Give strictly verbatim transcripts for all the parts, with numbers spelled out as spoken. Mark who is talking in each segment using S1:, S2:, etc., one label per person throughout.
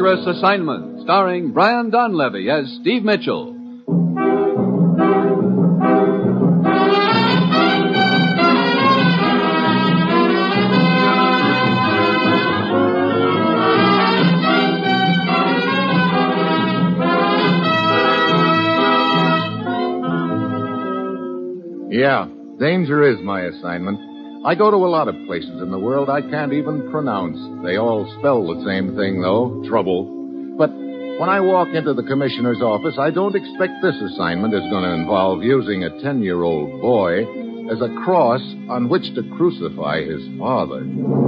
S1: Dangerous Assignment, starring Brian Donlevy as Steve Mitchell.
S2: Yeah, danger is my assignment. I go to a lot of places in the world I can't even pronounce. They all spell the same thing, though, trouble. But when I walk into the commissioner's office, I don't expect this assignment is going to involve using a ten-year-old boy as a cross on which to crucify his father.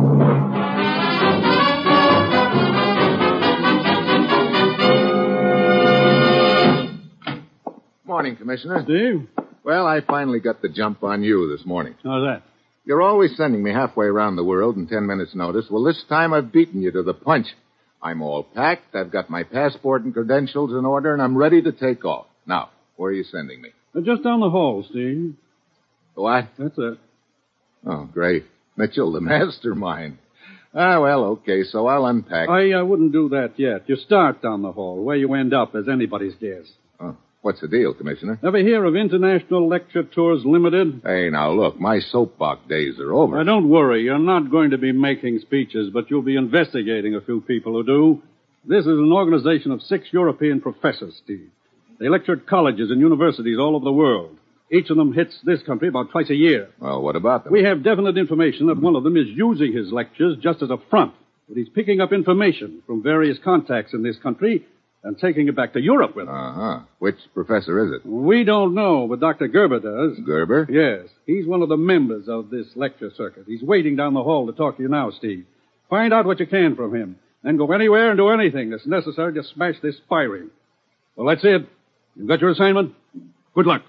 S2: Morning, Commissioner.
S3: Steve?
S2: Well, I finally got the jump on you this morning.
S3: How's that?
S2: You're always sending me halfway around the world in ten minutes' notice. Well, this time I've beaten you to the punch. I'm all packed, I've got my passport and credentials in order, and I'm ready to take off. Now, where are you sending me?
S3: Uh, just down the hall, Steve.
S2: What?
S3: That's it.
S2: Oh, great. Mitchell, the mastermind. Ah, well, okay, so I'll unpack.
S3: I uh, wouldn't do that yet. You start down the hall. Where you end up is anybody's guess.
S2: Oh, what's the deal, Commissioner?
S3: Ever hear of International Lecture Tours Limited?
S2: Hey, now, look, my soapbox days are over.
S3: Now, don't worry. You're not going to be making speeches, but you'll be investigating a few people who do. This is an organization of six European professors, Steve. They lecture at colleges and universities all over the world. Each of them hits this country about twice a year.
S2: Well, what about them?
S3: We have definite information that one of them is using his lectures just as a front. That he's picking up information from various contacts in this country and taking it back to Europe with him.
S2: Uh-huh. Which professor is it?
S3: We don't know, but Doctor Gerber does.
S2: Gerber?
S3: Yes. He's one of the members of this lecture circuit. He's waiting down the hall to talk to you now, Steve. Find out what you can from him. Then go anywhere and do anything that's necessary to smash this spy ring. Well, that's it. You've got your assignment. Good luck.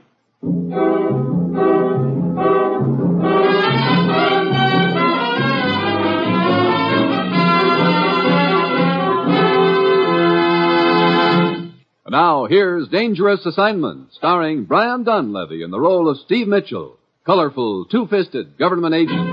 S1: Now, here's Dangerous Assignment, starring Brian Donlevy in the role of Steve Mitchell, colorful, two-fisted government agent.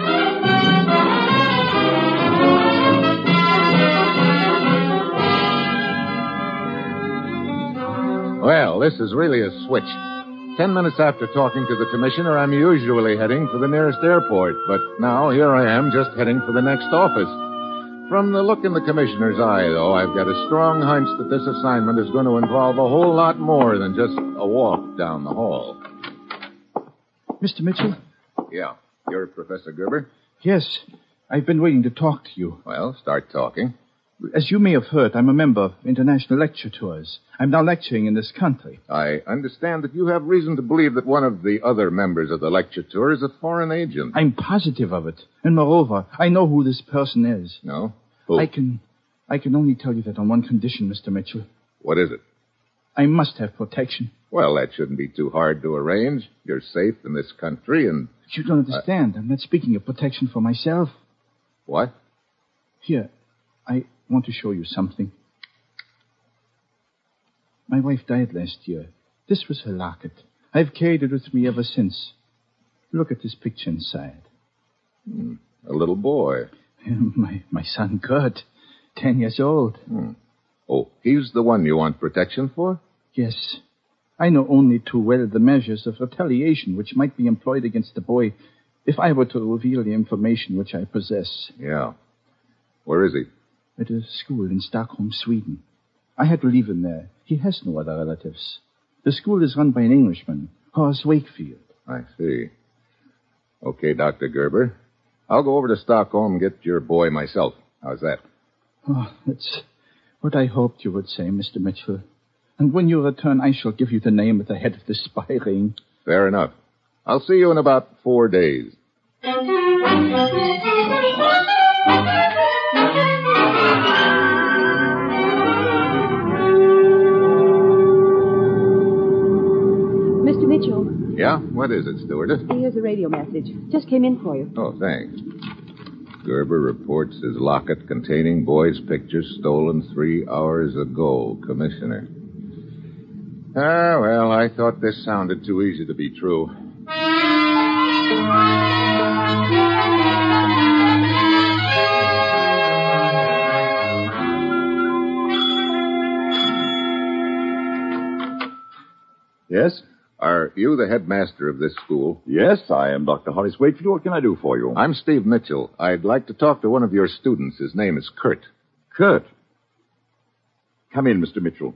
S2: Well, this is really a switch. Ten minutes after talking to the commissioner, I'm usually heading for the nearest airport, but now here I am just heading for the next office. From the look in the commissioner's eye, though, I've got a strong hunch that this assignment is going to involve a whole lot more than just a walk down the hall.
S4: Mister Mitchell?
S2: Yeah. You're Professor Gerber?
S4: Yes. I've been waiting to talk to you.
S2: Well, start talking.
S4: As you may have heard, I'm a member of International Lecture Tours. I'm now lecturing in this country.
S2: I understand that you have reason to believe that one of the other members of the lecture tour is a foreign agent.
S4: I'm positive of it. And moreover, I know who this person is.
S2: No? Who?
S4: I can... I can only tell you that on one condition, Mister Mitchell.
S2: What is it?
S4: I must have protection.
S2: Well, that shouldn't be too hard to arrange. You're safe in this country and...
S4: You don't understand. I'm not speaking of protection for myself.
S2: What?
S4: Here, I want to show you something. My wife died last year. This was her locket. I've carried it with me ever since. Look at this picture inside.
S2: Hmm. A little boy.
S4: My my son Kurt, ten years old.
S2: Hmm. Oh, he's the one you want protection for?
S4: Yes. I know only too well the measures of retaliation which might be employed against the boy if I were to reveal the information which I possess.
S2: Yeah. Where is he?
S4: At a school in Stockholm, Sweden. I had to leave him there. He has no other relatives. The school is run by an Englishman, Horace Wakefield.
S2: I see. Okay, Doctor Gerber. I'll go over to Stockholm and get your boy myself. How's that?
S4: Oh, that's what I hoped you would say, Mister Mitchell. And when you return, I shall give you the name at the head of the spy ring.
S2: Fair enough. I'll see you in about four days.
S5: Mister Mitchell.
S2: Yeah? What is it, stewardess?
S5: Here's a radio message. Just came in for you.
S2: Oh, thanks. Gerber reports his locket containing boy's pictures stolen three hours ago, Commissioner. Ah, well, I thought this sounded too easy to be true.
S6: Yes?
S2: Are you the headmaster of this school?
S6: Yes, I am Doctor Horace Wakefield. What can I do for you?
S2: I'm Steve Mitchell. I'd like to talk to one of your students. His name is Kurt.
S6: Kurt. Come in, Mister Mitchell.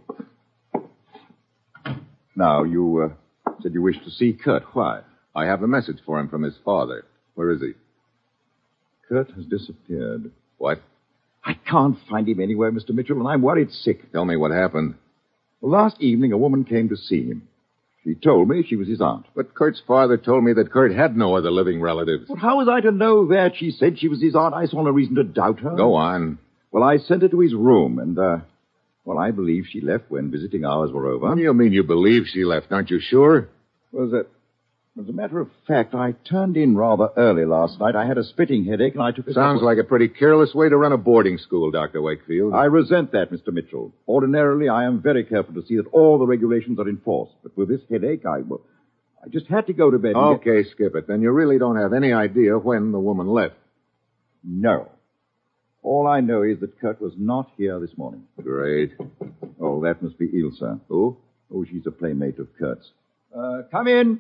S6: Now, you uh, said you wished to see Kurt. Why?
S2: I have a message for him from his father. Where is he?
S6: Kurt has disappeared.
S2: What?
S6: I can't find him anywhere, Mister Mitchell, and I'm worried sick.
S2: Tell me what happened.
S6: Well, last evening, a woman came to see him. She told me she was his aunt.
S2: But Kurt's father told me that Kurt had no other living relatives.
S6: Well, how was I to know that? She said she was his aunt. I saw no reason to doubt her.
S2: Go on.
S6: Well, I sent her to his room, and, uh, well, I believe she left when visiting hours were over.
S2: What do you mean you believe she left? Aren't you sure?
S6: Was that... As a matter of fact, I turned in rather early last night. I had a splitting headache, and I took a...
S2: Sounds like a pretty careless way to run a boarding school, Doctor Wakefield.
S6: I resent that, Mister Mitchell. Ordinarily, I am very careful to see that all the regulations are enforced. But with this headache, I... Well, I just had to go to bed. And
S2: okay,
S6: get...
S2: skip it. Then you really don't have any idea when the woman left.
S6: No. All I know is that Kurt was not here this morning.
S2: Great.
S6: Oh, that must be Ilsa.
S2: Who?
S6: Oh, she's a playmate of Kurt's. Uh, come in.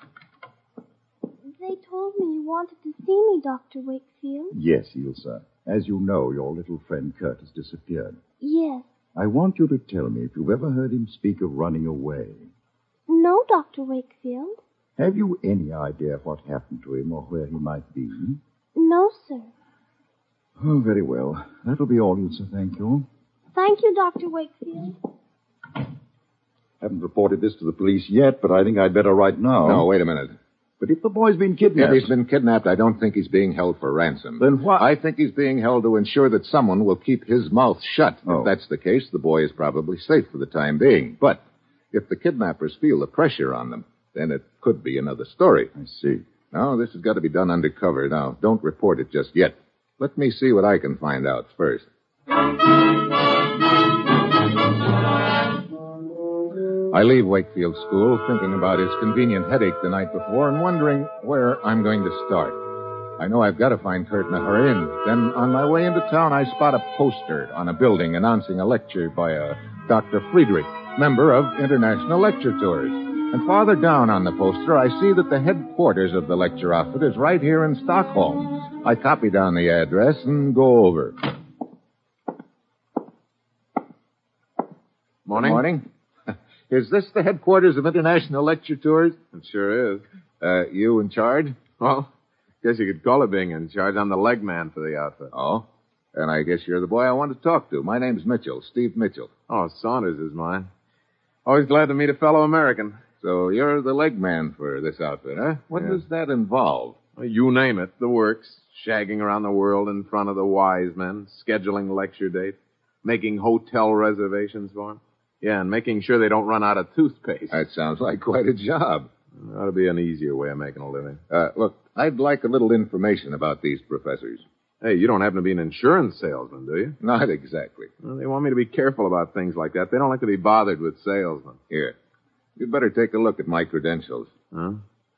S7: They told me you wanted to see me, Doctor Wakefield.
S6: Yes, Ilsa. As you know, your little friend Kurt has disappeared.
S7: Yes.
S6: I want you to tell me if you've ever heard him speak of running away.
S7: No, Doctor Wakefield.
S6: Have you any idea what happened to him or where he might be?
S7: No, sir.
S6: Oh, very well. That'll be all, Ilsa. Thank you.
S7: Thank you, Doctor Wakefield.
S6: Haven't reported this to the police yet, but I think I'd better right now.
S2: No, wait a minute.
S6: But if the boy's been kidnapped...
S2: If he's been kidnapped, I don't think he's being held for ransom.
S6: Then what?
S2: I think he's being held to ensure that someone will keep his mouth shut.
S6: Oh.
S2: If that's the case, the boy is probably safe for the time being. But if the kidnappers feel the pressure on them, then it could be another story.
S6: I see.
S2: No, this has got to be done undercover. Now, don't report it just yet. Let me see what I can find out first. I leave Wakefield School thinking about his convenient headache the night before and wondering where I'm going to start. I know I've got to find Kurt in a hurry, and then on my way into town, I spot a poster on a building announcing a lecture by a Doctor Friedrich, member of International Lecture Tours. And farther down on the poster, I see that the headquarters of the lecture outfit is right here in Stockholm. I copy down the address and go over.
S8: Morning.
S2: Morning. Is this the headquarters of International Lecture Tours?
S8: It sure is.
S2: Uh, you in charge?
S8: Well, guess you could call it being in charge. I'm the leg man for the outfit.
S2: Oh? And I guess you're the boy I want to talk to. My name's Mitchell, Steve Mitchell.
S8: Oh, Saunders is mine. Always glad to meet a fellow American.
S2: So you're the leg man for this outfit, huh? What
S8: Yeah.
S2: does that involve?
S8: Well, you name it. The works. Shagging around the world in front of the wise men. Scheduling lecture dates. Making hotel reservations for them. Yeah, and making sure they don't run out of toothpaste.
S2: That sounds like quite a job.
S8: That ought to be an easier way of making a living.
S2: Uh, look, I'd like a little information about these professors.
S8: Hey, you don't happen to be an insurance salesman, do you?
S2: Not exactly.
S8: Well, they want me to be careful about things like that. They don't like to be bothered with salesmen.
S2: Here. You'd better take a look at my credentials.
S8: Huh?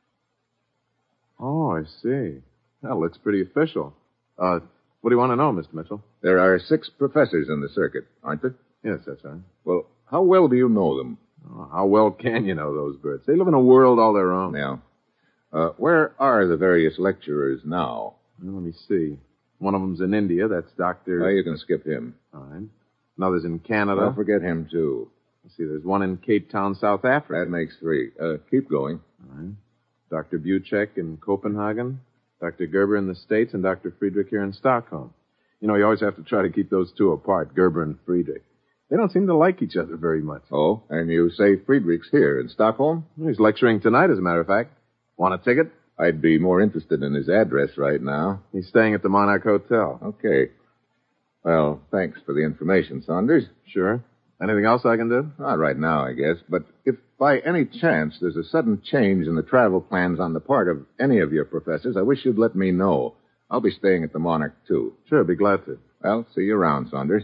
S8: Oh, I see. That looks pretty official. Uh, what do you want to know, Mister Mitchell?
S2: There are six professors in the circuit, aren't there?
S8: Yes, that's right.
S2: Well, how well do you know them?
S8: Oh, how well can you know those birds? They live in a world all their own.
S2: Yeah. Uh, where are the various lecturers now?
S8: Well, let me see. One of them's in India. That's Doctor...
S2: Oh, you can skip him.
S8: All right. Another's in Canada.
S2: Don't forget him, too.
S8: Let's see. There's one in Cape Town, South Africa.
S2: That makes three. Uh, keep going.
S8: All right. Doctor Buchek in Copenhagen, Doctor Gerber in the States, and Doctor Friedrich here in Stockholm. You know, you always have to try to keep those two apart, Gerber and Friedrich. They don't seem to like each other very much.
S2: Oh, and you say Friedrich's here in Stockholm?
S8: He's lecturing tonight, as a matter of fact. Want a ticket?
S2: I'd be more interested in his address right now.
S8: He's staying at the Monarch Hotel.
S2: Okay. Well, thanks for the information, Saunders.
S8: Sure. Anything else I can do?
S2: Not right now, I guess. But if by any chance there's a sudden change in the travel plans on the part of any of your professors, I wish you'd let me know. I'll be staying at the Monarch, too.
S8: Sure, be glad to.
S2: Well, see you around, Saunders.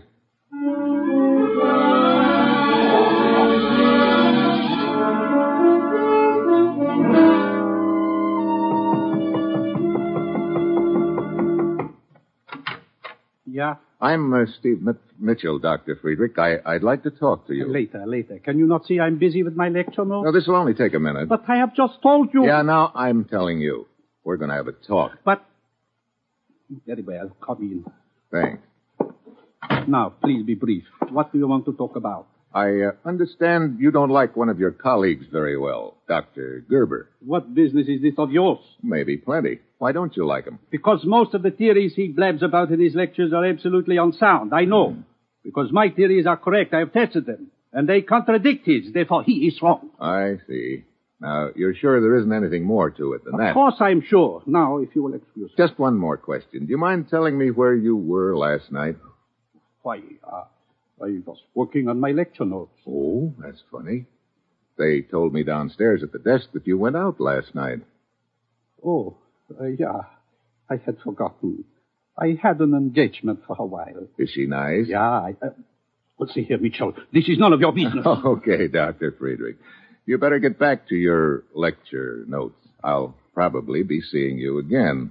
S9: Yeah?
S2: I'm uh, Steve Mit- Mitchell, Doctor Friedrich. I- I'd like to talk to you.
S3: Later, later. Can you not see I'm busy with my lecture notes?
S2: No, this will only take a minute.
S3: But I have just told you.
S2: Yeah, now I'm telling you. We're going to have a talk.
S3: But... Very well. Come in.
S2: Thanks.
S3: Now, please be brief. What do you want to talk about?
S2: I uh, understand you don't like one of your colleagues very well, Doctor Gerber.
S3: What business is this of yours?
S2: Maybe plenty. Why don't you like him?
S3: Because most of the theories he blabs about in his lectures are absolutely unsound. I know. Mm. Because my theories are correct. I have tested them. And they contradict his. Therefore, he is wrong.
S2: I see. Now, you're sure there isn't anything more to it than
S3: of
S2: that?
S3: Of course I'm sure. Now, if you will excuse me.
S2: Just one more question. Do you mind telling me where you were last night?
S3: Why, uh, I was working on my lecture notes.
S2: Oh, that's funny. They told me downstairs at the desk that you went out last night.
S3: Oh, uh, yeah. I had forgotten. I had an engagement for a while.
S2: Is she nice?
S3: Yeah, I... Uh, let's see here, Mitchell. This is none of your business.
S2: Okay, Doctor Friedrich. You better get back to your lecture notes. I'll probably be seeing you again.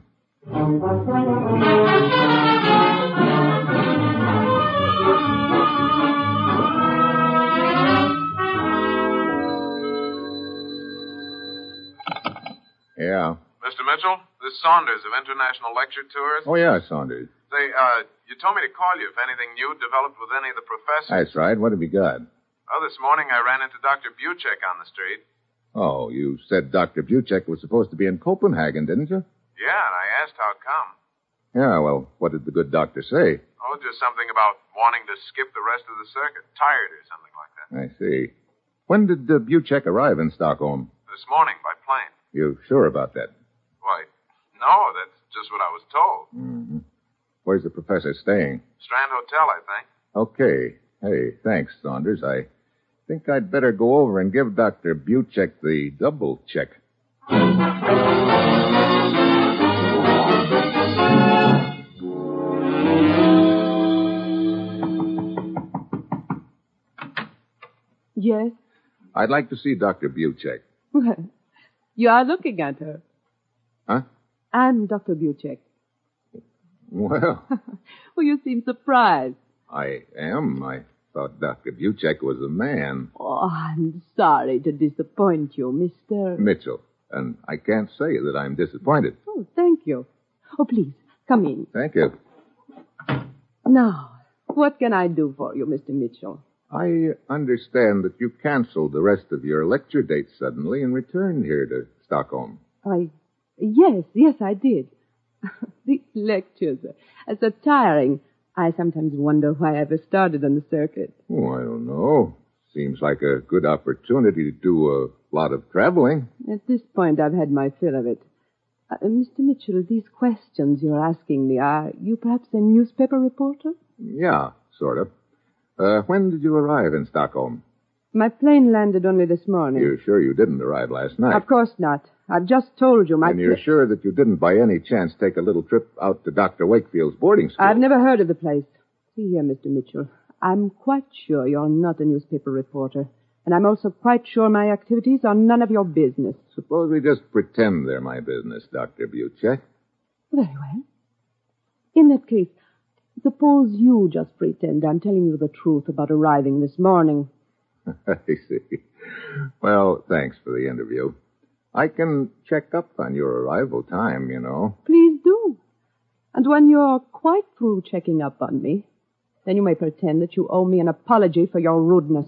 S2: Yeah.
S8: Mister Mitchell, this is Saunders of International Lecture Tours.
S2: Oh, yeah, Saunders.
S8: Say, uh, you told me to call you if anything new developed with any of the professors.
S2: That's right. What have you got?
S8: Oh, this morning I ran into Doctor Buchek on the street.
S2: Oh, you said Doctor Buchek was supposed to be in Copenhagen, didn't you?
S8: Yeah, and I asked how come.
S2: Yeah, well, what did the good doctor say?
S8: Oh, just something about wanting to skip the rest of the circuit. Tired or something like that.
S2: I see. When did uh, Buchek arrive in Stockholm?
S8: This morning, by plane.
S2: You sure about that?
S8: Why, no, that's just what I was told.
S2: Mm-hmm. Where's the professor staying?
S8: Strand Hotel, I think.
S2: Okay. Hey, thanks, Saunders. I think I'd better go over and give Doctor Buchek the double check.
S5: Yes?
S2: I'd like to see Doctor Buchek.
S5: Well, you are looking at her.
S2: Huh?
S5: I'm Doctor Buchek.
S2: Well.
S5: Well, you seem surprised.
S2: I am. I thought Doctor Buchek was a man.
S5: Oh, I'm sorry to disappoint you, Mister
S2: Mitchell. And I can't say that I'm disappointed.
S5: Oh, thank you. Oh, please, come in.
S2: Thank you.
S5: Now, what can I do for you, Mister Mitchell?
S2: I understand that you canceled the rest of your lecture dates suddenly and returned here to Stockholm.
S5: I... Yes, yes, I did. These lectures are so tiring. I sometimes wonder why I ever started on the circuit.
S2: Oh, I don't know. Seems like a good opportunity to do a lot of traveling.
S5: At this point, I've had my fill of it. Uh, Mister Mitchell, these questions you're asking me, are you perhaps a newspaper reporter?
S2: Yeah, sort of. Uh, when did you arrive in Stockholm?
S5: My plane landed only this morning.
S2: You're sure you didn't arrive last night?
S5: Of course not. I've just told you my...
S2: And you're
S5: pl-
S2: sure that you didn't by any chance take a little trip out to Doctor Wakefield's boarding school?
S5: I've never heard of the place. See here, Mister Mitchell. I'm quite sure you're not a newspaper reporter. And I'm also quite sure my activities are none of your business.
S2: Suppose we just pretend they're my business, Doctor Buchek.
S5: Very well. In that case, suppose you just pretend I'm telling you the truth about arriving this morning.
S2: I see. Well, thanks for the interview. I can check up on your arrival time, you know.
S5: Please do. And when you're quite through checking up on me, then you may pretend that you owe me an apology for your rudeness.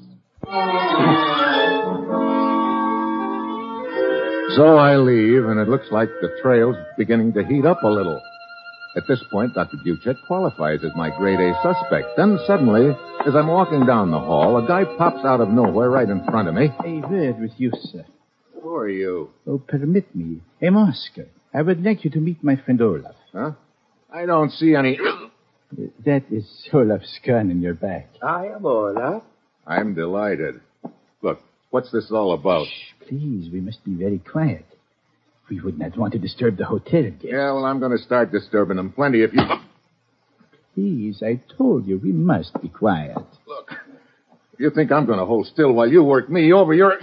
S2: So I leave, and it looks like the trail's beginning to heat up a little. At this point, Doctor Buchek qualifies as my grade A suspect. Then suddenly, as I'm walking down the hall, a guy pops out of nowhere right in front of me.
S4: A word with you, sir.
S2: Who are you?
S4: Oh, permit me. I'm Oscar. I would like you to meet my friend Olaf.
S2: Huh? I don't see any...
S4: That is Olaf's gun in your back.
S9: I am Olaf.
S2: I'm delighted. Look, what's this all about?
S4: Shh, please, we must be very quiet. We would not want to disturb the hotel guests.
S2: Yeah, well, I'm going to start disturbing them plenty if you...
S4: Please, I told you, we must be quiet.
S2: Look, you think I'm going to hold still while you work me over your...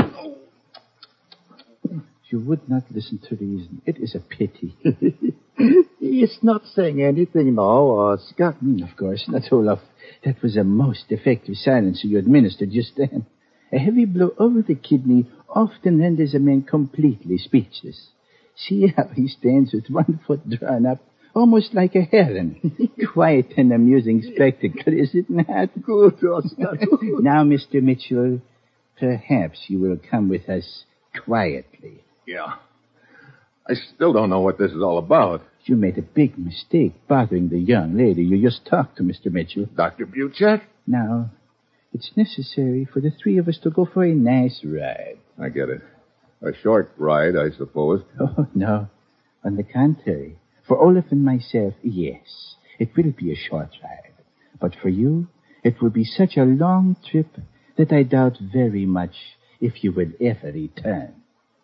S4: You would not listen to reason. It is a pity.
S6: is not saying anything now, Oscar.
S4: Mm, of course not, Olaf. That was a most effective silencer you administered just then. A heavy blow over the kidney often renders a man completely speechless. See how he stands with one foot drawn up, almost like a heron. Quite an amusing spectacle, is it not?
S6: Good, Oscar.
S4: Now, Mister Mitchell, perhaps you will come with us quietly.
S2: Yeah. I still don't know what this is all about.
S4: You made a big mistake bothering the young lady you just talked to, Mister Mitchell.
S2: Doctor Buchek?
S4: Now, it's necessary for the three of us to go for a nice ride.
S2: I get it. A short ride, I suppose.
S4: Oh, no. On the contrary. For Olaf and myself, yes, it will be a short ride. But for you, it will be such a long trip that I doubt very much if you will ever return.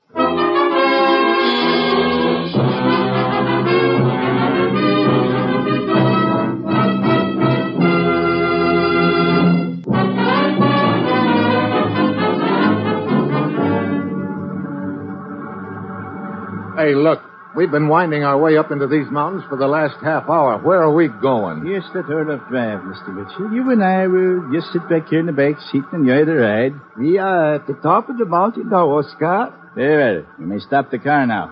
S2: Hey, look. We've been winding our way up into these mountains for the last half hour. Where are we going?
S4: Yes, that Olaf Drive, Mister Mitchell. You and I will just sit back here in the back seat and enjoy the ride.
S6: We are at the top of the mountain now, Oscar.
S4: Very well. You may stop the car now.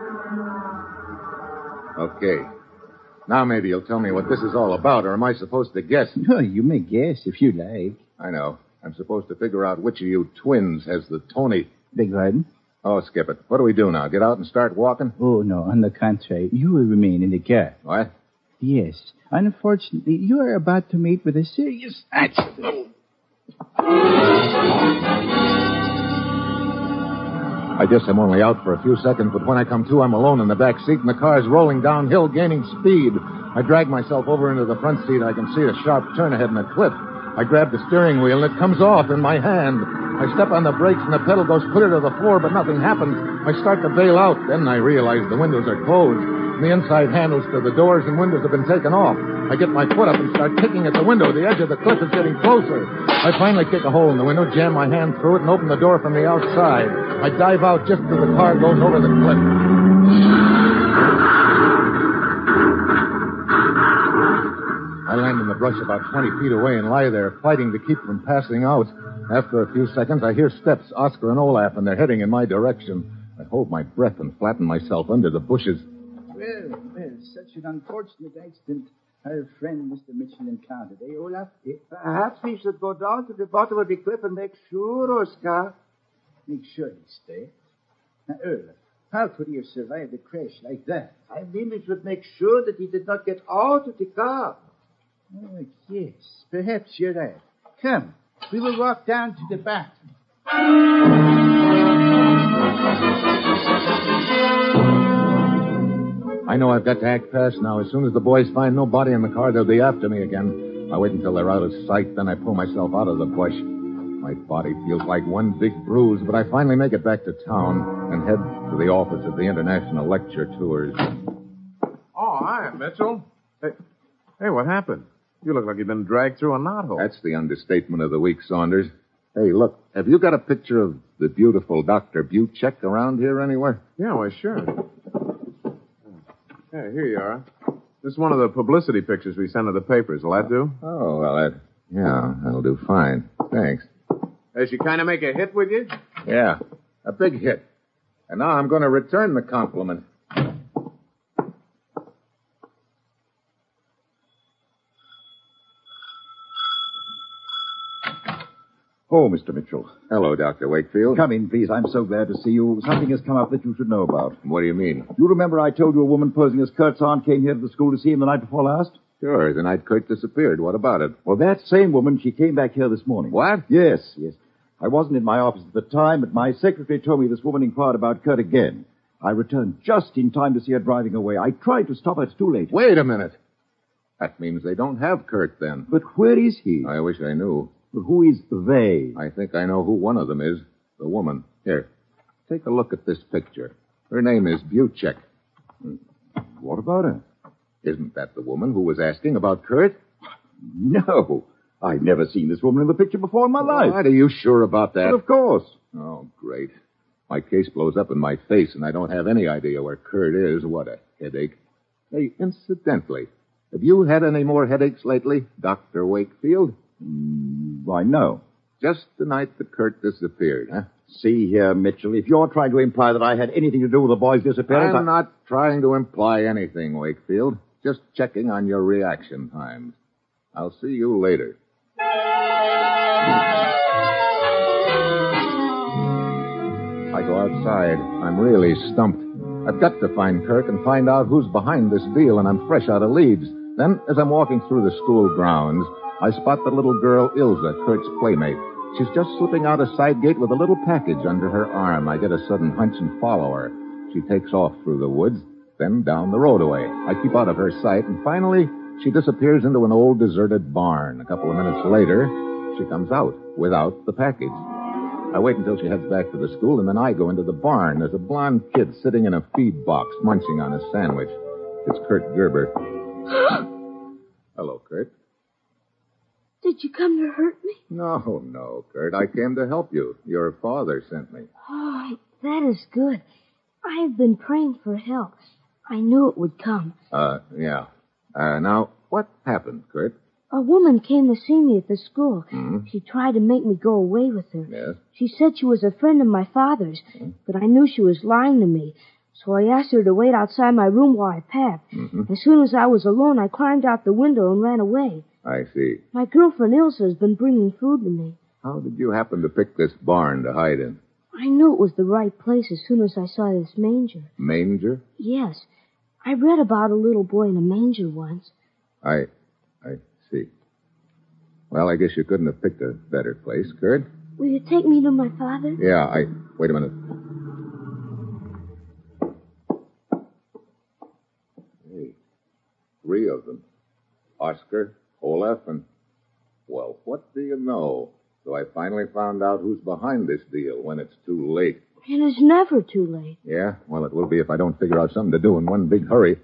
S2: Okay. Now maybe you'll tell me what this is all about, or am I supposed to guess?
S4: No, you may guess if you like.
S2: I know. I'm supposed to figure out which of you twins has the Tony.
S4: Beg pardon?
S2: Oh, skip it. What do we do now? Get out and start walking?
S4: Oh, no. On the contrary, you will remain in the car.
S2: What?
S4: Yes. Unfortunately, you are about to meet with a serious accident.
S2: I guess I'm only out for a few seconds, but when I come to, I'm alone in the back seat, and the car's rolling downhill, gaining speed. I drag myself over into the front seat. I can see a sharp turn ahead in a cliff. I grab the steering wheel, and it comes off in my hand. I step on the brakes, and the pedal goes clear to the floor, but nothing happens. I start to bail out. Then I realize the windows are closed. And the inside handles to the doors and windows have been taken off. I get my foot up and start kicking at the window. The edge of the cliff is getting closer. I finally kick a hole in the window, jam my hand through it, and open the door from the outside. I dive out just as the car goes over the cliff. I land in the brush about twenty feet away and lie there, fighting to keep from passing out. After a few seconds, I hear steps, Oscar and Olaf, and they're heading in my direction. I hold my breath and flatten myself under the bushes.
S4: Well, well, such an unfortunate accident our friend Mister Mitchell encountered, eh, Olaf?
S6: Perhaps we should go down to the bottom of the cliff and make sure, Oscar.
S4: Make sure he's dead. Now, Olaf, how could he have survived a crash like that?
S6: I mean, we should make sure that he did not get out of the car.
S4: Oh, yes, perhaps you're right. Come, we will walk down to the back.
S2: I know I've got to act fast now. As soon as the boys find no body in the car, they'll be after me again. I wait until they're out of sight, then I pull myself out of the bush. My body feels like one big bruise, but I finally make it back to town and head to the office of the International Lecture Tours.
S8: Oh, hi, Mitchell. Hey, hey, what happened? You look like you've been dragged through a knothole.
S2: That's the understatement of the week, Saunders. Hey, look, have you got a picture of the beautiful Doctor Buchek around here anywhere?
S8: Yeah, well, sure. Hey, here you are. This is one of the publicity pictures we sent to the papers. Will that do?
S2: Oh, well, that... Yeah, that'll do fine. Thanks.
S8: Does she kind of make a hit with you?
S2: Yeah, a big hit. And now I'm going to return the compliment.
S6: Oh, Mister Mitchell.
S2: Hello, Doctor Wakefield.
S6: Come in, please. I'm so glad to see you. Something has come up that you should know about.
S2: What do you mean?
S6: You remember I told you a woman posing as Kurt's aunt came here to the school to see him the night before last?
S2: Sure, the night Kurt disappeared. What about it?
S6: Well, that same woman, she came back here this morning.
S2: What?
S6: Yes, yes. I wasn't in my office at the time, but my secretary told me this woman inquired about Kurt again. I returned just in time to see her driving away. I tried to stop her. It's too late.
S2: Wait a minute. That means they don't have Kurt then.
S6: But where is he?
S2: I wish I knew.
S6: But who is they?
S2: I think I know who one of them is. The woman. Here, take a look at this picture. Her name is Buchek.
S6: What about her?
S2: Isn't that the woman who was asking about Kurt?
S6: No. I've never seen this woman in the picture before in my life.
S2: What, are you sure about that?
S6: But of course.
S2: Oh, great. My case blows up in my face, and I don't have any idea where Kurt is. What a headache. Hey, incidentally, have you had any more headaches lately, Doctor Wakefield?
S6: Mm, why, no.
S2: Just the night that Kurt disappeared, huh?
S6: See here, Mitchell, if you're trying to imply that I had anything to do with the boy's disappearance...
S2: I'm
S6: I...
S2: not trying to imply anything, Wakefield. Just checking on your reaction times. I'll see you later. I go outside. I'm really stumped. I've got to find Kurt and find out who's behind this deal, and I'm fresh out of Leeds. Then, as I'm walking through the school grounds, I spot the little girl, Ilsa, Kurt's playmate. She's just slipping out a side gate with a little package under her arm. I get a sudden hunch and follow her. She takes off through the woods, then down the roadway. I keep out of her sight, and finally, she disappears into an old deserted barn. A couple of minutes later, she comes out without the package. I wait until she heads back to the school, and then I go into the barn. There's a blonde kid sitting in a feed box, munching on a sandwich. It's Kurt Gerber. Hello, Kurt.
S7: Did you come to hurt me?
S2: No, no, Kurt. I came to help you. Your father sent me.
S7: Oh, that is good. I have been praying for help. I knew it would come.
S2: Uh, yeah. Uh, now, what happened, Kurt?
S7: A woman came to see me at the school.
S2: Mm-hmm.
S7: She tried to make me go away with her.
S2: Yes?
S7: She said she was a friend of my father's,
S2: Mm-hmm.
S7: but I knew she was lying to me. So I asked her to wait outside my room while I packed.
S2: Mm-hmm.
S7: As soon as I was alone, I climbed out the window and ran away.
S2: I see.
S7: My girlfriend Ilsa has been bringing food to me.
S2: How did you happen to pick this barn to hide in?
S7: I knew it was the right place as soon as I saw this manger.
S2: Manger?
S7: Yes. I read about a little boy in a manger once.
S2: I... I see. Well, I guess you couldn't have picked a better place, Kurt.
S7: Will you take me to my father?
S2: Yeah, I... Wait a minute. Hey, three of them. Oscar, Olaf, and... Well, what do you know? So I finally found out who's behind this deal when it's too late.
S7: It is never too late.
S2: Yeah? Well, it will be if I don't figure out something to do in one big hurry.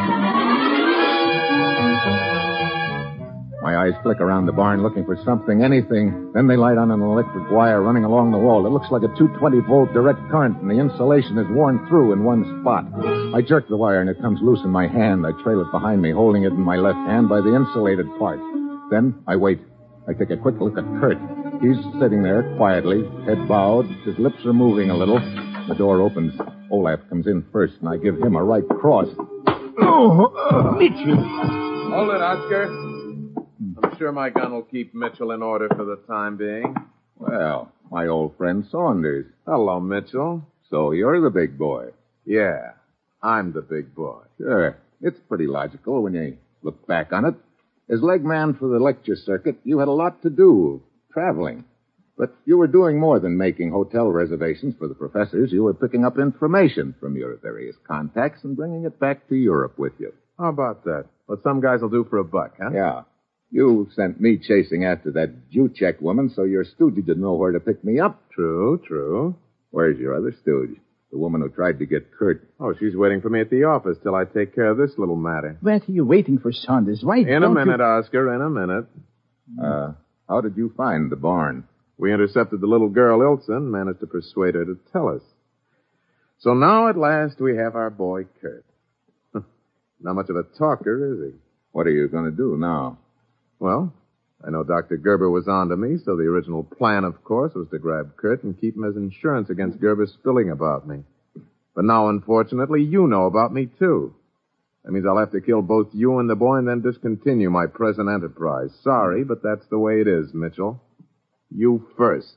S2: My eyes flick around the barn looking for something, anything. Then they light on an electric wire running along the wall. It looks like a two hundred twenty volt direct current, and the insulation is worn through in one spot. I jerk the wire, and it comes loose in my hand. I trail it behind me, holding it in my left hand by the insulated part. Then I wait. I take a quick look at Kurt. He's sitting there quietly, head bowed. His lips are moving a little. The door opens. Olaf comes in first, and I give him a right cross.
S6: Oh, uh, Mitchell!
S8: Hold it, Oscar. I'm sure my gun will keep Mitchell in order for the time being.
S2: Well, my old friend Saunders.
S8: Hello, Mitchell.
S2: So you're the big boy.
S8: Yeah, I'm the big boy.
S2: Sure. It's pretty logical when you look back on it. As leg man for the lecture circuit, you had a lot to do, traveling. But you were doing more than making hotel reservations for the professors. You were picking up information from your various contacts and bringing it back to Europe with you.
S8: How about that? What some guys will do for a buck, huh?
S2: Yeah. You sent me chasing after that Buchek woman, so your stooge didn't know where to pick me up.
S8: True, true.
S2: Where's your other stooge? The woman who tried to get Kurt.
S8: Oh, she's waiting for me at the office till I take care of this little matter.
S4: What are you waiting for, Saunders? Why
S8: In a
S4: don't
S8: minute,
S4: you...
S8: Oscar, in a minute.
S2: Uh, how did you find the barn?
S8: We intercepted the little girl, Ilsa, and managed to persuade her to tell us. So now, at last, we have our boy, Kurt. Not much of a talker, is he?
S2: What are you going to do now?
S8: Well, I know Doctor Gerber was on to me, so the original plan, of course, was to grab Kurt and keep him as insurance against Gerber spilling about me. But now, unfortunately, you know about me, too. That means I'll have to kill both you and the boy and then discontinue my present enterprise. Sorry, but that's the way it is, Mitchell. You first.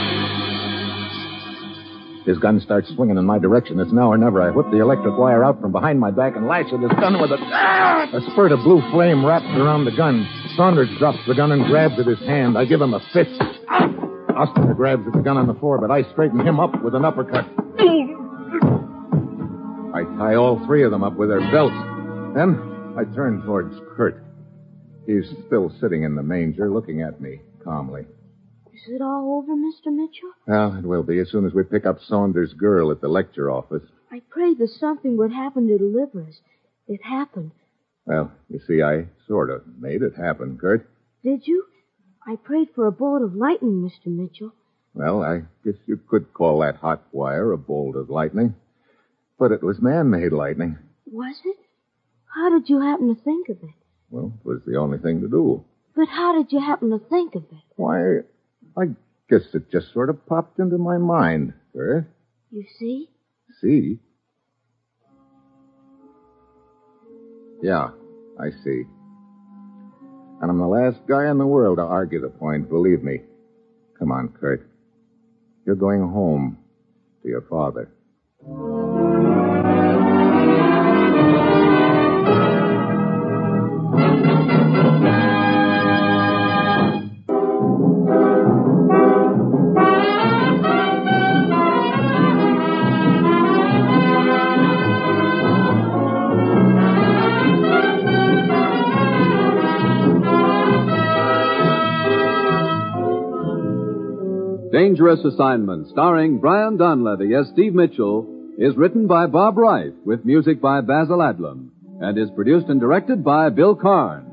S2: His gun starts swinging in my direction. It's now or never. I whip the electric wire out from behind my back and lash at his gun with a... A spurt of blue flame wraps around the gun. Saunders drops the gun and grabs at his hand. I give him a fist. Oscar grabs at the gun on the floor, but I straighten him up with an uppercut. I tie all three of them up with their belts. Then I turn towards Kurt. He's still sitting in the manger, looking at me calmly.
S7: Is it all over, Mister Mitchell?
S2: Well, it will be as soon as we pick up Saunders' girl at the lecture office.
S7: I prayed that something would happen to deliver us. It happened.
S2: Well, you see, I sort of made it happen, Kurt.
S7: Did you? I prayed for a bolt of lightning, Mister Mitchell.
S2: Well, I guess you could call that hot wire a bolt of lightning. But it was man-made lightning.
S7: Was it? How did you happen to think of it?
S2: Well, it was the only thing to do.
S7: But how did you happen to think of it?
S2: Why, I guess it just sort of popped into my mind, Kurt.
S7: You see?
S2: See? Yeah, I see. And I'm the last guy in the world to argue the point, believe me. Come on, Kurt. You're going home to your father.
S1: Dangerous Assignment, starring Brian Donlevy as Steve Mitchell, is written by Bob Wright with music by Basil Adlam and is produced and directed by Bill Karn.